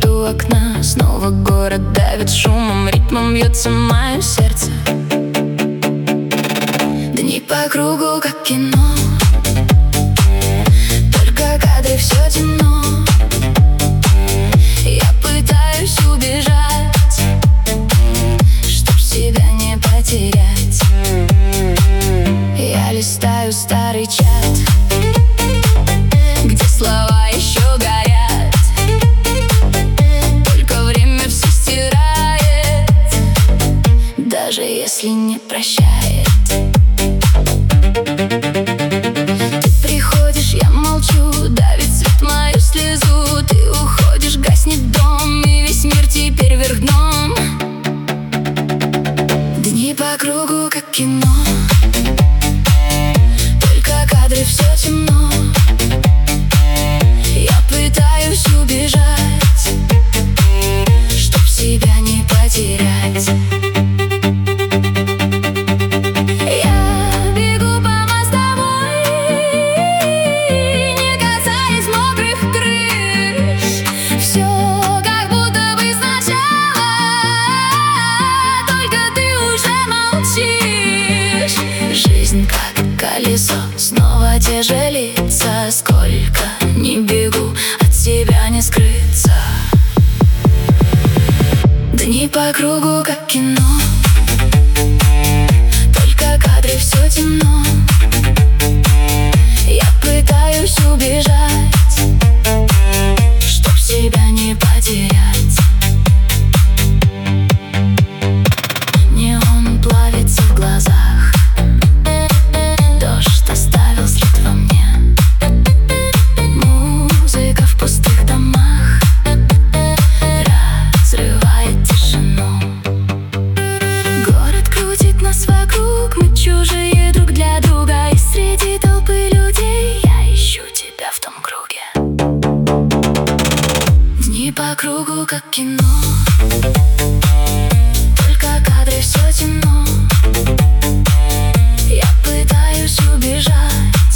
у окна, снова город давит шумом, ритмом бьется мое сердце. Дни по кругу, как кино, только кадры, все темно. Я пытаюсь убежать, чтоб себя не потерять. Я листаю старый чат, где слова еще горят, только время все стирает, даже если не прощает. Ты приходишь, я молчу, давит свет мою слезу. Ты уходишь, гаснет дом, и весь мир теперь вверх дном. Дни по кругу, как кино, только кадры, все темно. Я пытаюсь убежать, чтоб себя не потерять. Колесо, снова те же лица. Сколько не бегу, от себя не скрыться. Дни по кругу, как кино, только кадры, все темно. Я пытаюсь убежать, чтоб себя не потерять. Неон плавится в глазах, дождь оставил след во мне. Музыка в пустых домах разрывает тишину. Город крутит нас вокруг, мы чужие друг для друга. И среди толпы людей я ищу тебя в том круге. Дни по кругу, как кино, только кадры, все темно. Я пытаюсь убежать,